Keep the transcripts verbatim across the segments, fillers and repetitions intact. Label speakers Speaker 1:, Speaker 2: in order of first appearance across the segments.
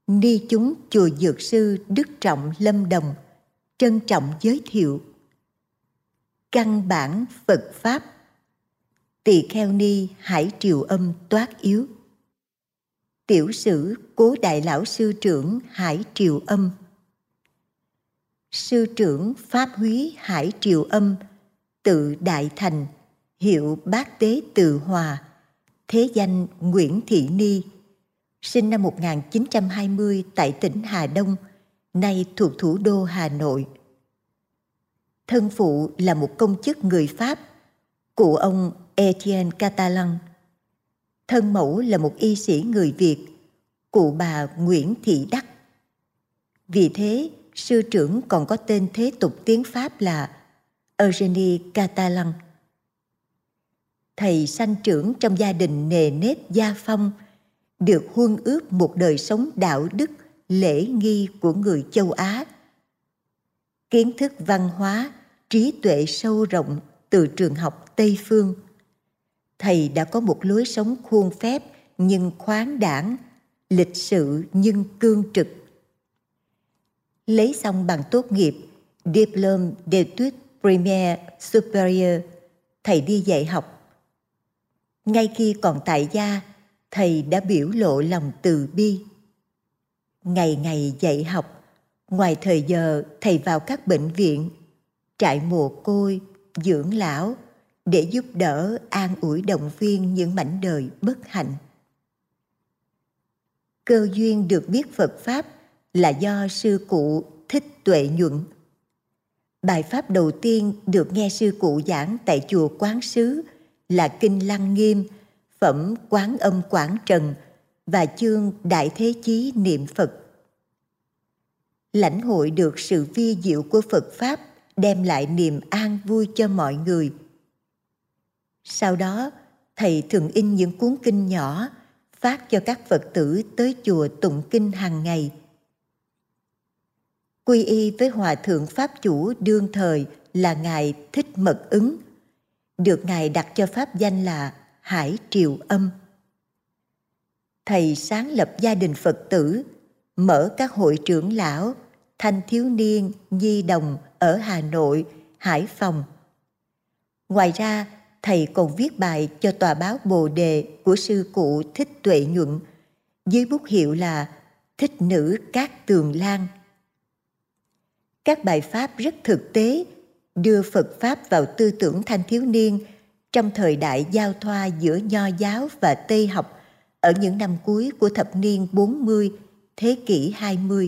Speaker 1: Ni chúng chùa Dược Sư Đức Trọng Lâm Đồng trân trọng giới thiệu căn bản Phật Pháp. Tỳ Kheo Ni Hải Triều Âm toát yếu. Tiểu sử Cố Đại Lão Sư Trưởng Hải Triều Âm. Sư trưởng Pháp Húy Hải Triều Âm, tự Đại Thành, hiệu Bát Tế Từ Hòa, thế danh Nguyễn Thị Ni, sinh năm một nghìn chín trăm hai mươi tại tỉnh Hà Đông, nay thuộc thủ đô Hà Nội. Thân phụ là một công chức người Pháp, cụ ông Etienne Catalan. Thân mẫu là một y sĩ người Việt, cụ bà Nguyễn Thị Đắc. Vì thế, sư trưởng còn có tên thế tục tiếng Pháp là Eugénie Catalan. Thầy sanh trưởng trong gia đình nề nếp gia phong, được huân ước một đời sống đạo đức, lễ nghi của người châu Á. Kiến thức văn hóa, trí tuệ sâu rộng từ trường học Tây Phương. Thầy đã có một lối sống khuôn phép nhưng khoáng đãng, lịch sự nhưng cương trực. Lấy xong bằng tốt nghiệp Diplôme d'études primaires supérieures, thầy đi dạy học. Ngay khi còn tại gia, thầy đã biểu lộ lòng từ bi. Ngày ngày dạy học, ngoài thời giờ thầy vào các bệnh viện, trại mồ côi, dưỡng lão để giúp đỡ an ủi động viên những mảnh đời bất hạnh. Cơ duyên được biết Phật Pháp là do sư cụ Thích Tuệ Nhuận. Bài Pháp đầu tiên được nghe sư cụ giảng tại chùa Quán Sứ là Kinh Lăng Nghiêm, phẩm Quán Âm Quảng Trần và chương Đại Thế Chí Niệm Phật. Lãnh hội được sự vi diệu của Phật Pháp đem lại niềm an vui cho mọi người. Sau đó, thầy thường in những cuốn kinh nhỏ phát cho các Phật tử tới chùa tụng kinh hàng ngày. Quy y với Hòa Thượng Pháp Chủ đương thời là Ngài Thích Mật Ứng, được Ngài đặt cho pháp danh là Hải Triều Âm. Thầy sáng lập gia đình Phật tử, mở các hội trưởng lão, thanh thiếu niên, nhi đồng ở Hà Nội, Hải Phòng. Ngoài ra, thầy còn viết bài cho tòa báo Bồ Đề của sư cụ Thích Tuệ Nhuận, dưới bút hiệu là Thích Nữ Cát Tường Lan. Các bài pháp rất thực tế, đưa Phật Pháp vào tư tưởng thanh thiếu niên trong thời đại giao thoa giữa Nho giáo và Tây học ở những năm cuối của thập niên bốn mươi, thế kỷ hai mươi.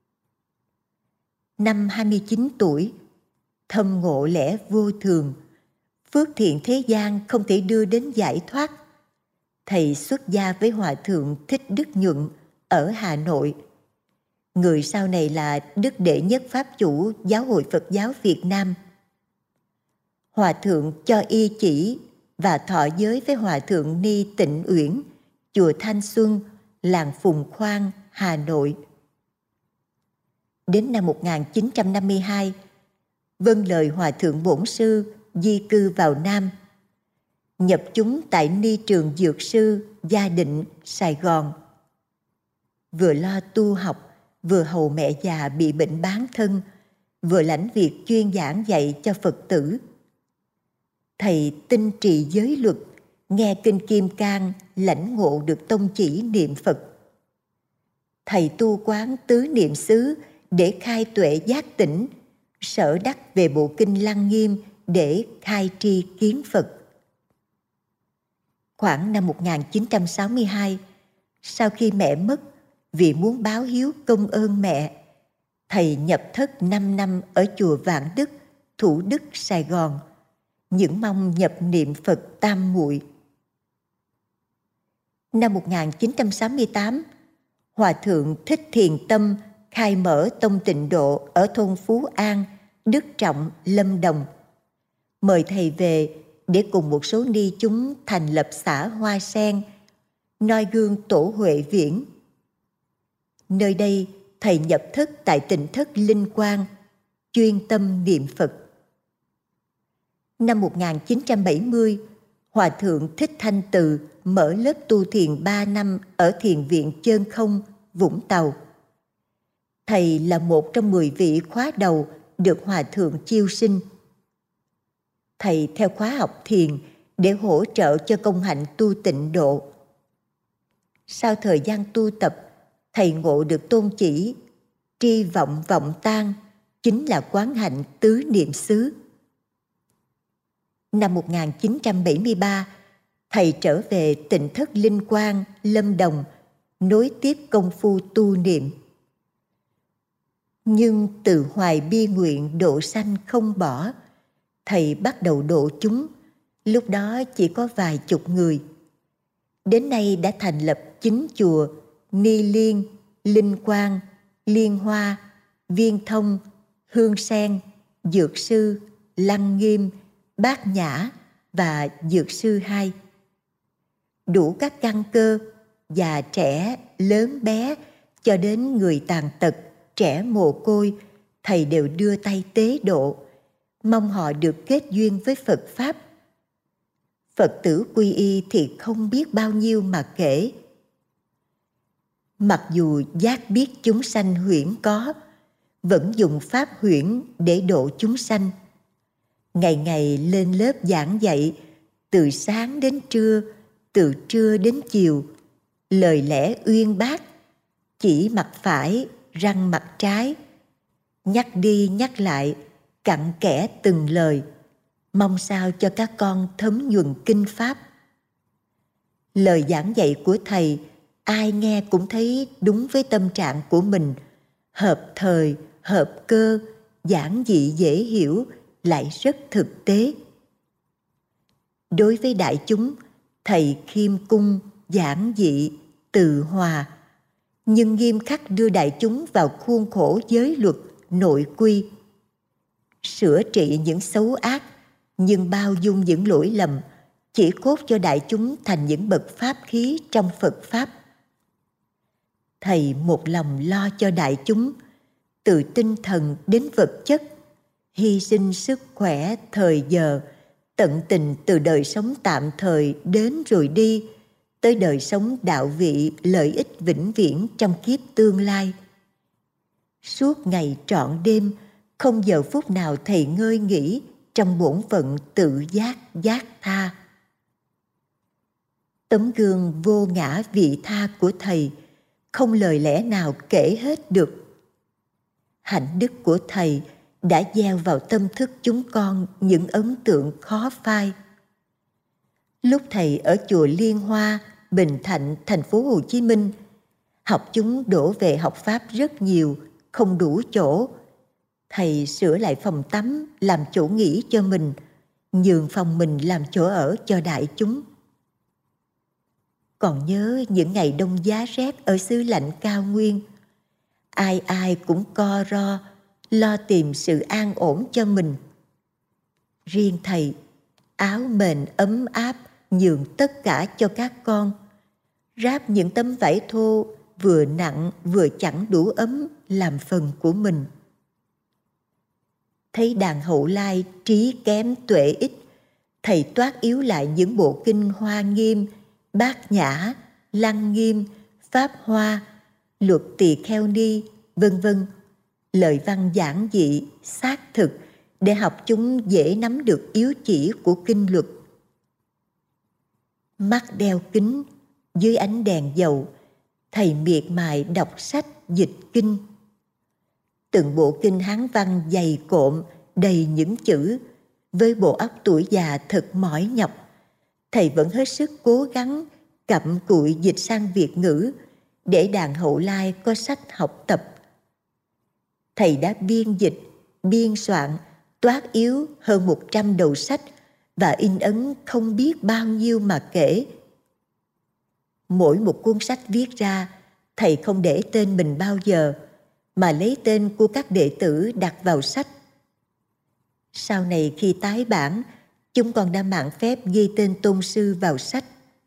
Speaker 1: Năm hai mươi chín tuổi, thâm ngộ lẽ vô thường, phước thiện thế gian không thể đưa đến giải thoát. Thầy xuất gia với Hòa Thượng Thích Đức Nhuận ở Hà Nội. Người sau này là Đức Đệ Nhất Pháp Chủ Giáo hội Phật giáo Việt Nam. Hòa Thượng cho y chỉ và thọ giới với Hòa Thượng Ni Tịnh Uyển, chùa Thanh Xuân, làng Phùng Khoang, Hà Nội. Đến năm một nghìn chín trăm năm mươi hai, vâng lời Hòa Thượng Bổn Sư di cư vào Nam, nhập chúng tại Ni Trường Dược Sư, Gia Định, Sài Gòn. Vừa lo tu học, vừa hầu mẹ già bị bệnh bán thân, vừa lãnh việc chuyên giảng dạy cho Phật tử. Thầy tinh trì giới luật, nghe Kinh Kim Cang, lãnh ngộ được tông chỉ niệm Phật. Thầy tu quán tứ niệm xứ để khai tuệ giác tỉnh, sở đắc về bộ Kinh Lăng Nghiêm để khai tri kiến Phật. Khoảng năm một nghìn chín trăm sáu mươi hai, sau khi mẹ mất, vì muốn báo hiếu công ơn mẹ, thầy nhập thất năm năm ở chùa Vạn Đức, Thủ Đức, Sài Gòn, những mong nhập niệm Phật tam muội. Năm một nghìn chín trăm sáu mươi tám, Hòa Thượng Thích Thiền Tâm khai mở tông Tịnh Độ ở thôn Phú An, Đức Trọng, Lâm Đồng. Mời thầy về để cùng một số ni chúng thành lập xã Hoa Sen, noi gương Tổ Huệ Viễn. Nơi đây, thầy nhập thất tại Tịnh Thất Linh Quang, chuyên tâm niệm Phật. Năm một nghìn chín trăm bảy mươi, Hòa Thượng Thích Thanh Từ mở lớp tu thiền ba năm ở Thiền viện Chơn Không, Vũng Tàu. Thầy là một trong mười vị khóa đầu được Hòa Thượng chiêu sinh. Thầy theo khóa học thiền để hỗ trợ cho công hạnh tu tịnh độ. Sau thời gian tu tập, thầy ngộ được tôn chỉ tri vọng vọng tan, chính là quán hạnh tứ niệm xứ. Năm một nghìn chín trăm bảy mươi ba, thầy trở về Tịnh Thất Linh Quang, Lâm Đồng, nối tiếp công phu tu niệm. Nhưng từ hoài bi nguyện độ sanh không bỏ, thầy bắt đầu độ chúng, lúc đó chỉ có vài chục người. Đến nay đã thành lập chín chùa Ni Liên, Linh Quang, Liên Hoa, Viên Thông, Hương Sen, Dược Sư, Lăng Nghiêm, Bát Nhã và Dược Sư hai. Đủ các căn cơ, già trẻ, lớn bé, cho đến người tàn tật, trẻ mồ côi, thầy đều đưa tay tế độ, mong họ được kết duyên với Phật Pháp. Phật tử quy y thì không biết bao nhiêu mà kể. Mặc dù giác biết chúng sanh huyễn có, vẫn dùng pháp huyễn để độ chúng sanh. Ngày ngày lên lớp giảng dạy, từ sáng đến trưa, từ trưa đến chiều, lời lẽ uyên bác, chỉ mặt phải, răng mặt trái, nhắc đi nhắc lại, cặn kẽ từng lời, mong sao cho các con thấm nhuần kinh pháp. Lời giảng dạy của thầy, ai nghe cũng thấy đúng với tâm trạng của mình, hợp thời, hợp cơ, giản dị dễ hiểu, lại rất thực tế. Đối với đại chúng, thầy khiêm cung, giản dị, từ hòa, nhưng nghiêm khắc đưa đại chúng vào khuôn khổ giới luật, nội quy. Sửa trị những xấu ác, nhưng bao dung những lỗi lầm, chỉ cốt cho đại chúng thành những bậc pháp khí trong Phật Pháp. Thầy một lòng lo cho đại chúng, từ tinh thần đến vật chất, hy sinh sức khỏe thời giờ, tận tình từ đời sống tạm thời đến rồi đi, tới đời sống đạo vị lợi ích vĩnh viễn trong kiếp tương lai. Suốt ngày trọn đêm, không giờ phút nào thầy ngơi nghỉ trong bổn phận tự giác giác tha. Tấm gương vô ngã vị tha của thầy, không lời lẽ nào kể hết được. Hạnh đức của thầy đã gieo vào tâm thức chúng con những ấn tượng khó phai. Lúc thầy ở chùa Liên Hoa, Bình Thạnh, thành phố Hồ Chí Minh, học chúng đổ về học Pháp rất nhiều, không đủ chỗ. Thầy sửa lại phòng tắm làm chỗ nghỉ cho mình, nhường phòng mình làm chỗ ở cho đại chúng. Còn nhớ những ngày đông giá rét ở xứ lạnh cao nguyên, ai ai cũng co ro, lo tìm sự an ổn cho mình. Riêng thầy, áo mền ấm áp nhường tất cả cho các con, ráp những tấm vải thô vừa nặng vừa chẳng đủ ấm làm phần của mình. Thấy đàn Hậu Lai trí kém tuệ ít, thầy toát yếu lại những bộ kinh Hoa Nghiêm, Bát Nhã, Lăng Nghiêm, Pháp Hoa, Luật Tỳ Kheo Ni, vân vân, lời văn giản dị, xác thực để học chúng dễ nắm được yếu chỉ của kinh luật. Mắt đeo kính, dưới ánh đèn dầu, thầy miệt mài đọc sách dịch kinh. Từng bộ kinh Hán văn dày cộm, đầy những chữ, với bộ óc tuổi già thật mỏi nhọc, thầy vẫn hết sức cố gắng cặm cụi dịch sang Việt ngữ để đàn Hậu Lai có sách học tập. Thầy đã biên dịch, biên soạn, toát yếu hơn một trăm đầu sách và in ấn không biết bao nhiêu mà kể. Mỗi một cuốn sách viết ra, thầy không để tên mình bao giờ, mà lấy tên của các đệ tử đặt vào sách. Sau này khi tái bản, chúng còn đã mạn phép ghi tên tôn sư vào sách.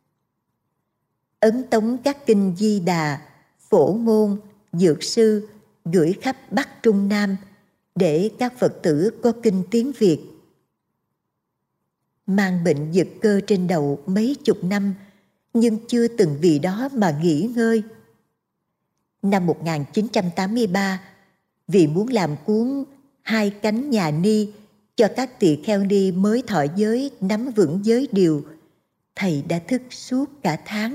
Speaker 1: Ấn tống các kinh Di Đà, Phổ Môn, Dược Sư gửi khắp Bắc Trung Nam để các Phật tử có kinh tiếng Việt. Mang bệnh giật cơ trên đầu mấy chục năm, nhưng chưa từng vì đó mà nghỉ ngơi. Năm một nghìn chín trăm tám mươi ba, vì muốn làm cuốn Hai cánh nhà ni cho các tỳ kheo ni mới thọ giới nắm vững giới điều, thầy đã thức suốt cả tháng.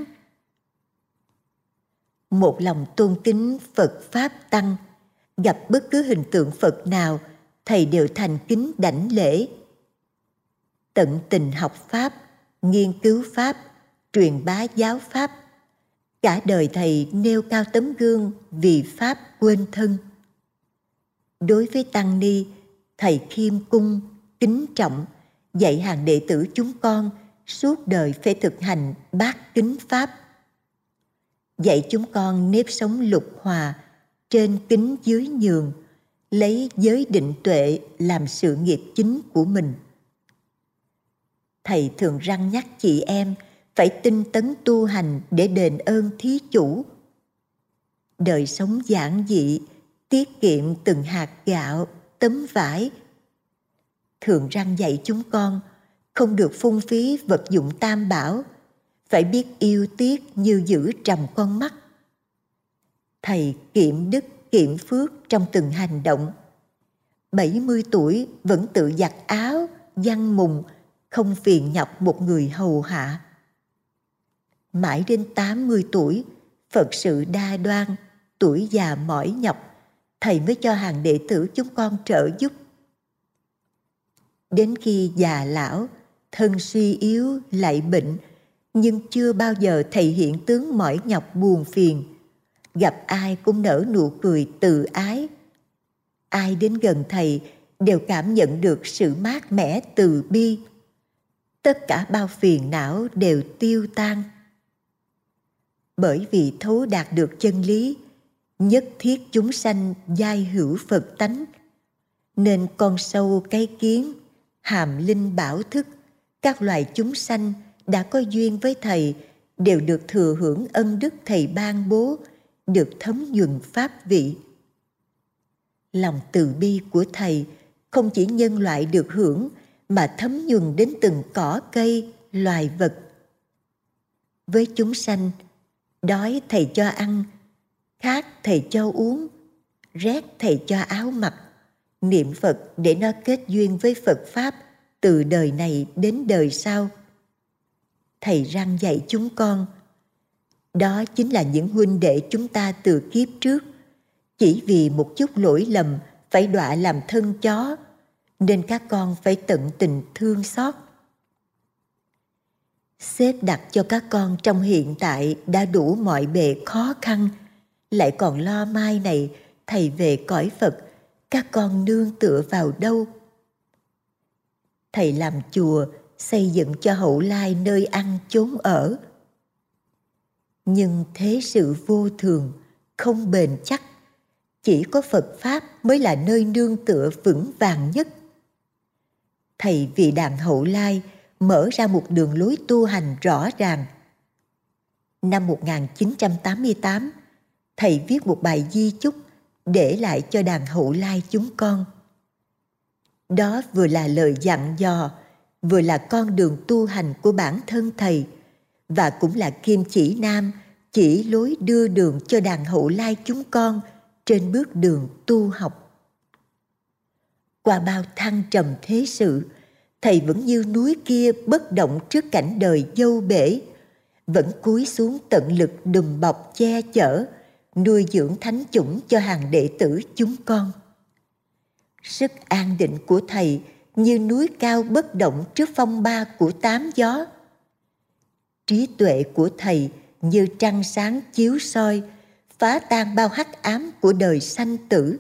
Speaker 1: Một lòng tôn kính Phật Pháp Tăng, gặp bất cứ hình tượng Phật nào, thầy đều thành kính đảnh lễ. Tận tình học Pháp, nghiên cứu Pháp, truyền bá giáo Pháp. Cả đời thầy nêu cao tấm gương vì Pháp quên thân. Đối với Tăng ni, thầy khiêm cung, kính trọng, dạy hàng đệ tử chúng con suốt đời phải thực hành bát kính Pháp. Dạy chúng con nếp sống lục hòa, trên kính dưới nhường, lấy giới định tuệ làm sự nghiệp chính của mình. Thầy thường răn nhắc chị em phải tinh tấn tu hành để đền ơn thí chủ. Đời sống giản dị, tiết kiệm từng hạt gạo, tấm vải. Thường răn dạy chúng con không được phung phí vật dụng tam bảo, phải biết yêu tiếc như giữ trầm con mắt. Thầy kiệm đức kiệm phước trong từng hành động. bảy mươi tuổi vẫn tự giặt áo, giăng mùng, không phiền nhọc một người hầu hạ. Mãi đến tám mươi tuổi, Phật sự đa đoan, tuổi già mỏi nhọc, thầy mới cho hàng đệ tử chúng con trợ giúp. Đến khi già lão, thân suy yếu lại bệnh, nhưng chưa bao giờ thầy hiện tướng mỏi nhọc buồn phiền. Gặp ai cũng nở nụ cười từ ái. Ai đến gần thầy đều cảm nhận được sự mát mẻ từ bi. Tất cả bao phiền não đều tiêu tan. Bởi vì thấu đạt được chân lý, nhất thiết chúng sanh giai hữu Phật tánh, nên con sâu cái kiến, hàm linh bảo thức, các loài chúng sanh đã có duyên với thầy đều được thừa hưởng ân đức thầy ban bố, được thấm nhuần pháp vị. Lòng từ bi của thầy không chỉ nhân loại được hưởng mà thấm nhuần đến từng cỏ cây, loài vật. Với chúng sanh, đói thầy cho ăn, khát thầy cho uống, rét thầy cho áo mặc, niệm Phật để nó kết duyên với Phật Pháp từ đời này đến đời sau. Thầy răn dạy chúng con, đó chính là những huynh đệ chúng ta từ kiếp trước, chỉ vì một chút lỗi lầm phải đọa làm thân chó, nên các con phải tận tình thương xót. Xếp đặt cho các con trong hiện tại đã đủ mọi bề khó khăn, lại còn lo mai này thầy về cõi Phật, các con nương tựa vào đâu? Thầy làm chùa, xây dựng cho hậu lai nơi ăn chốn ở. Nhưng thế sự vô thường, không bền chắc, chỉ có Phật Pháp mới là nơi nương tựa vững vàng nhất. Thầy vì đàn hậu lai mở ra một đường lối tu hành rõ ràng. Năm một nghìn chín trăm tám mươi tám, thầy viết một bài di chúc để lại cho đàn hậu lai chúng con. Đó vừa là lời dặn dò, vừa là con đường tu hành của bản thân thầy, và cũng là kim chỉ nam, chỉ lối đưa đường cho đàn hậu lai chúng con trên bước đường tu học. Qua bao thăng trầm thế sự, thầy vẫn như núi kia bất động trước cảnh đời dâu bể, vẫn cúi xuống tận lực đùm bọc che chở, nuôi dưỡng thánh chủng cho hàng đệ tử chúng con. Sức an định của thầy như núi cao bất động trước phong ba của tám gió. Trí tuệ của thầy như trăng sáng chiếu soi, phá tan bao hắc ám của đời sanh tử.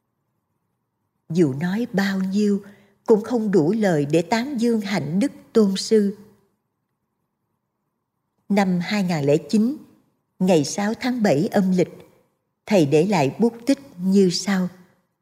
Speaker 1: Dù nói bao nhiêu cũng không đủ lời để tán dương hạnh đức tôn sư. Năm hai nghìn không trăm lẻ chín, ngày sáu tháng bảy âm lịch, thầy để lại bút tích như sau.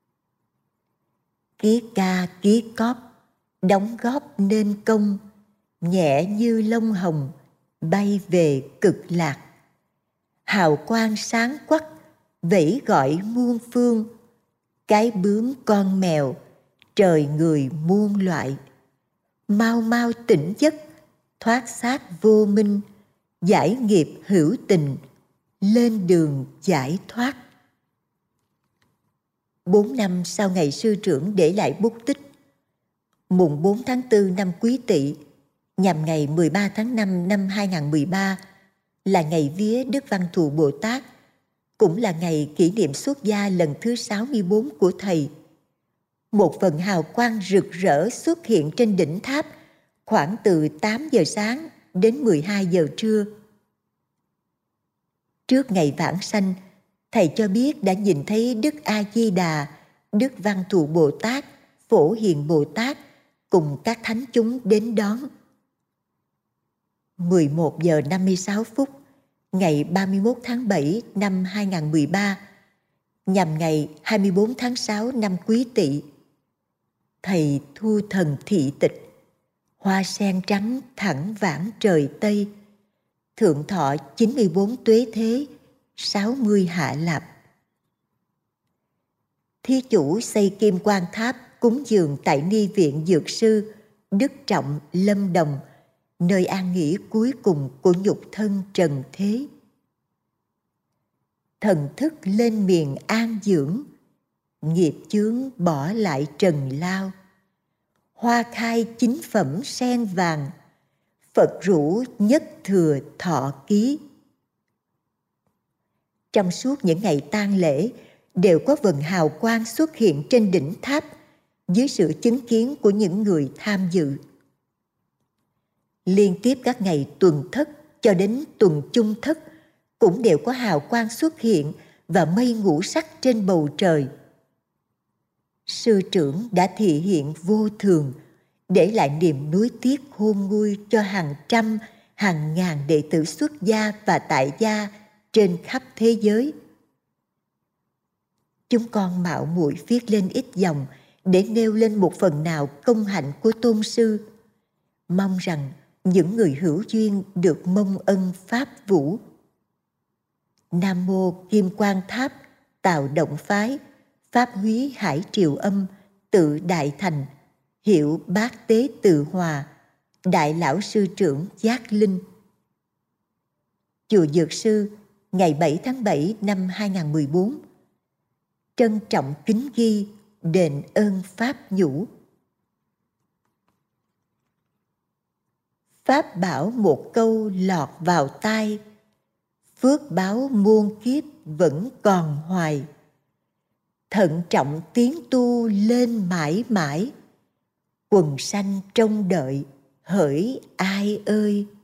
Speaker 1: Ký ca ký cóp, đóng góp nên công, nhẹ như lông hồng, bay về cực lạc. Hào quang sáng quắc, vẫy gọi muôn phương, cái bướm con mèo, trời người muôn loại. Mau mau tỉnh giấc, thoát xác vô minh, giải nghiệp hữu tình, lên đường giải thoát. Bốn năm sau ngày sư trưởng để lại bút tích, mùng bốn tháng tư năm Quý Tỵ, nhằm ngày mười ba tháng năm năm hai nghìn không trăm mười ba, là ngày vía Đức Văn Thù Bồ Tát, cũng là ngày kỷ niệm xuất gia lần thứ sáu mươi bốn của Thầy. Một vầng hào quang rực rỡ xuất hiện trên đỉnh tháp khoảng từ tám giờ sáng đến mười hai giờ trưa. Trước ngày vãng sanh, Thầy cho biết đã nhìn thấy Đức A-di-đà, Đức Văn Thù Bồ Tát, Phổ Hiền Bồ Tát cùng các thánh chúng đến đón. mười một giờ năm mươi sáu phút, ngày ba mươi mốt tháng bảy năm hai nghìn không trăm mười ba, nhằm ngày hai mươi bốn tháng sáu năm Quý Tỵ, Thầy thu thần thị tịch, hoa sen trắng thẳng vãng trời Tây, thượng thọ chín mươi bốn tuế thế, sáu mươi hạ lạp. Thí chủ xây kim quan tháp cúng dường tại Ni viện Dược Sư, Đức Trọng, Lâm Đồng, nơi an nghỉ cuối cùng của nhục thân trần thế. Thần thức lên miền an dưỡng, nghiệp chướng bỏ lại trần lao. Hoa khai chính phẩm sen vàng, Phật rủ nhất thừa thọ ký. Trong suốt những ngày tang lễ, đều có vầng hào quang xuất hiện trên đỉnh tháp dưới sự chứng kiến của những người tham dự. Liên tiếp các ngày tuần thất cho đến tuần chung thất cũng đều có hào quang xuất hiện và mây ngũ sắc trên bầu trời. Sư trưởng đã thị hiện vô thường, để lại niềm nuối tiếc khôn nguôi cho hàng trăm, hàng ngàn đệ tử xuất gia và tại gia trên khắp thế giới. Chúng con mạo muội viết lên ít dòng để nêu lên một phần nào công hạnh của Tôn Sư, mong rằng những người hữu duyên được mong ân pháp vũ. Nam mô Kim Quang Tháp, Tào Động Phái, Pháp Húy Hải Triều Âm, Tự Đại Thành, hiệu Bát Tế Tự Hòa, Đại Lão Sư Trưởng Giác Linh. Chùa Dược Sư, ngày bảy tháng bảy năm hai nghìn không trăm mười bốn. Trân trọng kính ghi, đền ơn Pháp nhũ. Pháp bảo một câu lọt vào tai, phước báo muôn kiếp vẫn còn hoài. Thận trọng tiến tu lên mãi mãi, quần sanh trông đợi hỡi ai ơi.